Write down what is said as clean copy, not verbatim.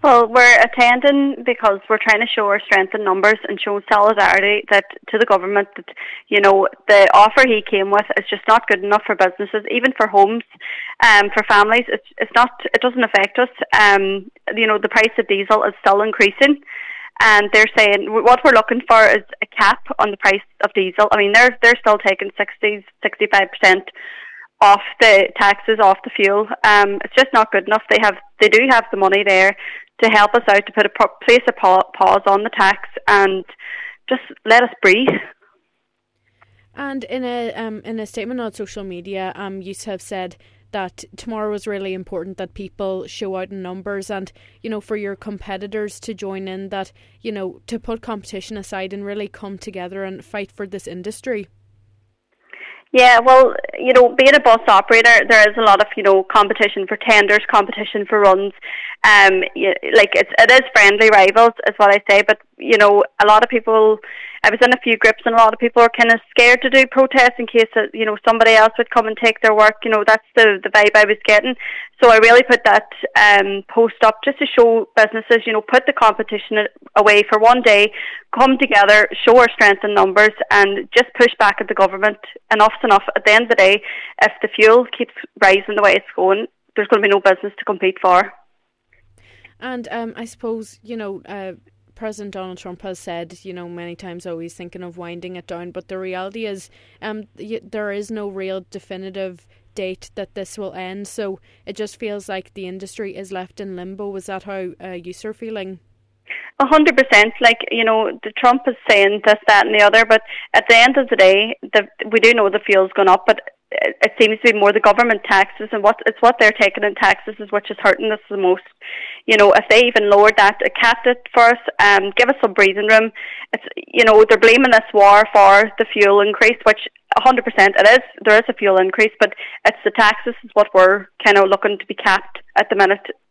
Well, we're attending because we're trying to show our strength in numbers and show solidarity that to the government that, the offer he came with is just not good enough for businesses, even for homes, for families. It's not. It doesn't affect us. The price of diesel is still increasing, and they're saying what we're looking for is a cap on the price of diesel. I mean, they're still taking 65% off the taxes, off the fuel. It's just not good enough. They do have the money there to help us out, to place a pause on the tax and just let us breathe. And in a statement on social media, you have said that tomorrow is really important, that people show out in numbers, and for your competitors to join in, that to put competition aside and really come together and fight for this industry. Yeah, well, being a bus operator, there is a lot of, competition for tenders, competition for runs. It is friendly rivals, is what I say. But, a lot of people, I was in a few groups and a lot of people are kind of scared to do protests in case, somebody else would come and take their work. That's the vibe I was getting. So I really put that post up just to show businesses, put the competition away for one day, come together, show our strength in numbers and just push back at the government. Enough's enough. At the end of the day, if the fuel keeps rising the way it's going, there's going to be no business to compete for. And I suppose, President Donald Trump has said, many times, he's thinking of winding it down. But the reality is there is no real definitive date that this will end. So it just feels like the industry is left in limbo. Is that how you are feeling? 100%. The Trump is saying this, that and the other. But at the end of the day, we do know the fuel's gone up. But it seems to be more the government taxes and what they're taking in taxes is which is hurting us the most. If they even lowered that, capped it for us, give us some breathing room. It's they're blaming this war for the fuel increase, which 100% it is. There is a fuel increase, but it's the taxes is what we're kind of looking to be capped at the minute